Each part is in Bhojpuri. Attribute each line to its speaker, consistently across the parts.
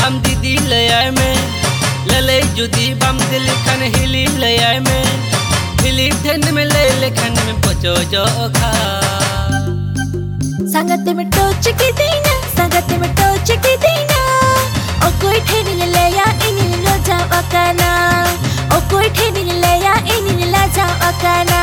Speaker 1: हम दीदी लय में लले जुदी बम दिल खन हिली लय में हिली ठन में ले लेखन में पचो जो खा
Speaker 2: संगत में टोच के देना संगत में टोच के देना ओ कोई ठेनी ले या इनी लो जा वकाना ओ कोई ठेनी ले या इनी ला जा वकाना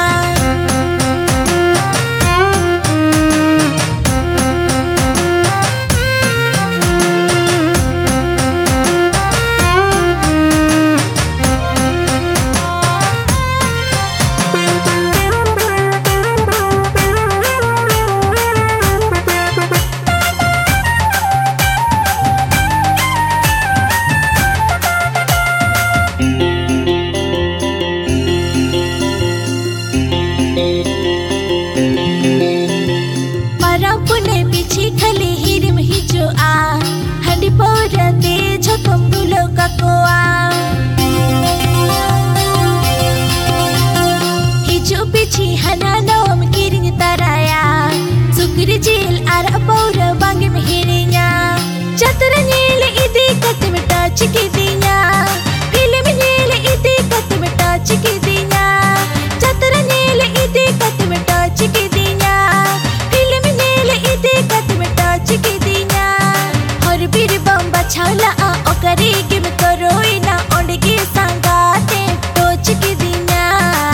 Speaker 2: Jeal ara paura bangi mehirinya Chatra nyele idi kat me touch kidinya Film nyele idi kat me touch kidinya Chatra nyele idi kat me touch kidinya Film nyele idi kat me touch kidinya Har bir bamba chala a okari kim koroina ondgi sangate touch kidinya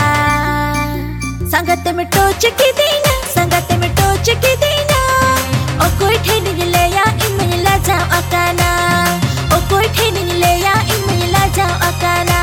Speaker 2: Sangat me touch kidinya sangat me touch kidinya O koi theni le ya in la ja akana O koi theni le ya in la ja akana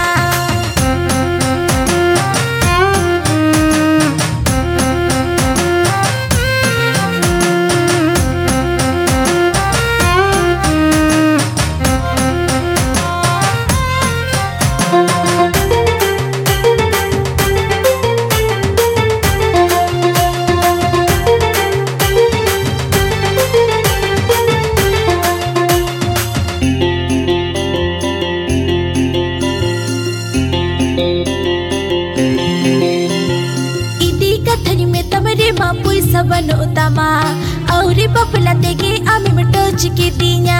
Speaker 2: Saban utama auri papla tege ami me touch kidinya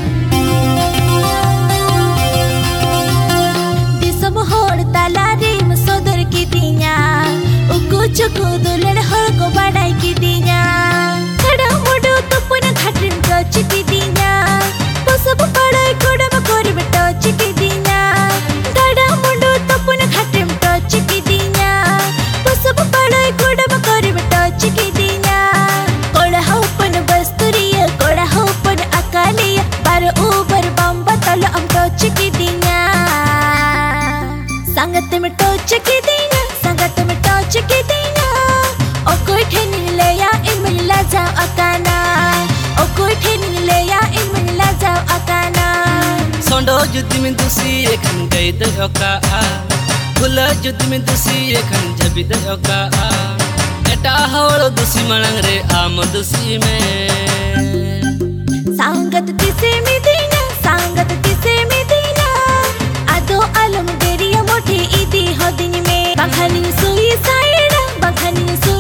Speaker 2: disam hor talare me sodar kidinya uku chuku dulan hor ko badai kidinya kada modu tupun khatrin touch kidinya posab padai kodam kori me touch kidinya kada modu tupun khatrin touch kidinya posab padai kodam kori me touch kidinya संगत में टोच किदिnya संगत में टोच किदिnya ओ कोई ठेनी ले या इन ला जा अकाना ओ कोई ठेनी ले या इन ला जा अकाना
Speaker 1: सोंडो जुद में दुसी एखन गई द ओका फुला जुद में दुसी एखन जबी द ओका एटा हवल दुसी मणंग रे आम दुसी में
Speaker 2: संगत तिसे मिदिना संगत तिसे मिदिना आदो अलम देरिया मोठे इदी हो दिन में बंखानी सुई साइड बंखानी सुई